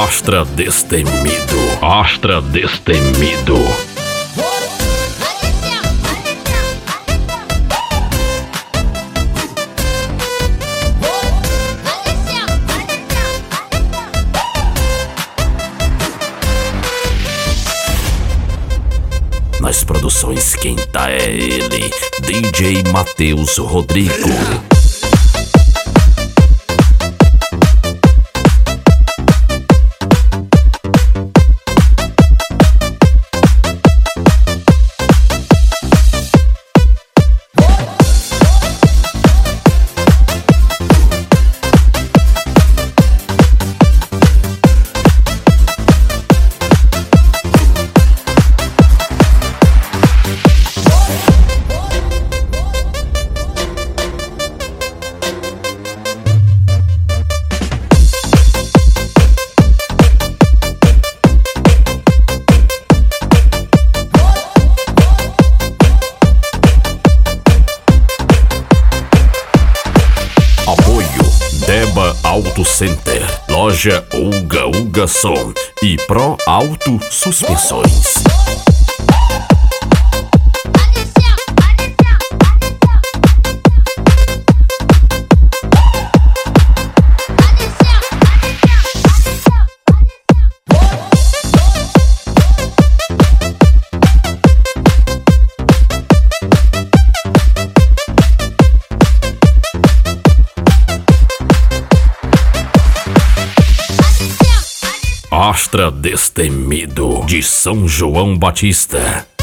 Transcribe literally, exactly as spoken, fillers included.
Astra Destemido, Astra Destemido. Nas produções quem tá é ele, D J Matheus Rodrigo. Deba Auto Center, Loja Uga Uga Som e Pro Auto Suspensões. Astra Destemido, de São João Batista.